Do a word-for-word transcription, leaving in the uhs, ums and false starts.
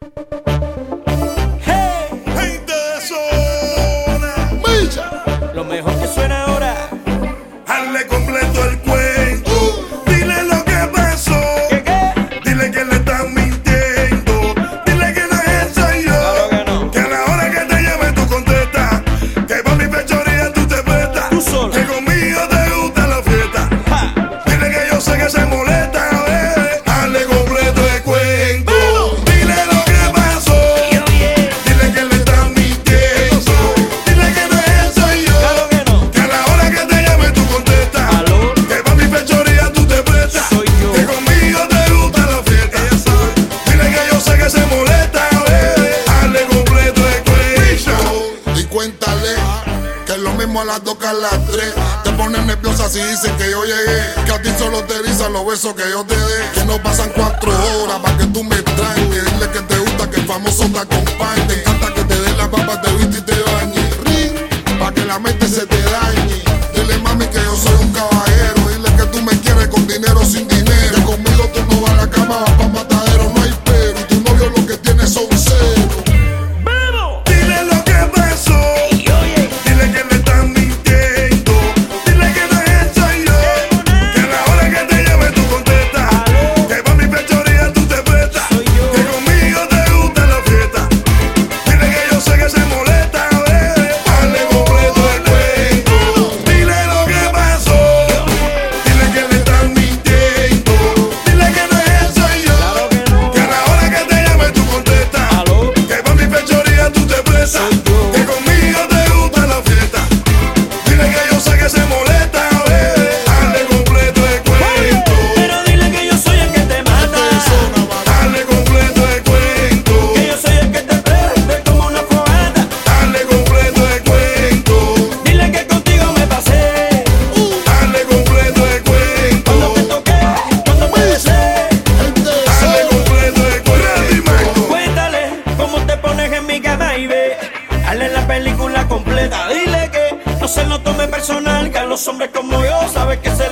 Hey, Gente de zona, Milla. lo mejor que suena ahora. Hazle completo el cuento. Dile lo que pasó. ¿Qué qué? Dile que le están mintiendo. Dile que no es el soy yo. Claro que no. Que a la hora que te llame tú contestas. Que pa' mi fechoría tú te prestas. Tú solo. Que conmigo te gusta la fiesta. Ja. Dile que yo sé que se molesta, bebé. Hazle completo el cuento. Dile lo que pasó. Yo, yeah. Dile que le están mintiendo. Dile que no es el soy yo. Claro que no. Que a la hora que te llame tú contestas. Aló. Que pa' mi fechoría tú te prestas. Soy yo. Que conmigo te gusta la fiesta. Dile que yo sé que se molesta, bebé. Hazle completo el cuento. Y cuéntale que es lo mismo a las dos que a las tres. Te pones nerviosa si dicen que yo llegué. Que a ti solo te erizan los besos que yo te dé. Que no pasan cuatro horas para que tú me extrañes. Dile que te gusta que el famoso te acompañe. Te encanta que te den las papas, te viste y te bañe. Ring, pa' que la mente se te dañe. Dile mami que yo soy un caballero. Dile que tú me quieres con dinero o sin dinero. Que conmigo tú no vas a la cama, vas pa' matadero, no hay pero. Y tu novio lo que tiene son cero. ¡Vamos! Dile lo que pasó. Yo, yeah. Dile que le están mintiendo. Dile que no es el soy yo. Que a la hora que te llame tú contestas. Aló. Que pa' mi fechoría tú te prestas. Soy yo. Que conmigo te gusta la fiesta. Dile que yo sé que se molesta, bebé. Hazle completo el cuento. Dile lo que pasó. Dile que le están mintiendo. Dile que no es el soy yo. Claro que no. Que a la hora que te llame tú contestas. Aló. Que pa' mi fechoría tú te prestas. Soy yo. Que conmigo te gusta la fiesta. Dile que yo sé que se molesta, bebé. Hazle completo el cuento. Pero dile que yo soy el que te mata. Hazle completo el cuento. Que yo soy el que te prende como una fogata. Hazle completo el cuento. Dile que contigo me pasé. Hazle completo el cuento. Cuando te toqué, cuando te besé. Hazle completo el cuento. Cuéntale cómo te pones en mi cama y ve. Hazle la película completa. Dile que no se lo tome personal. Que a los hombres como yo sabes que se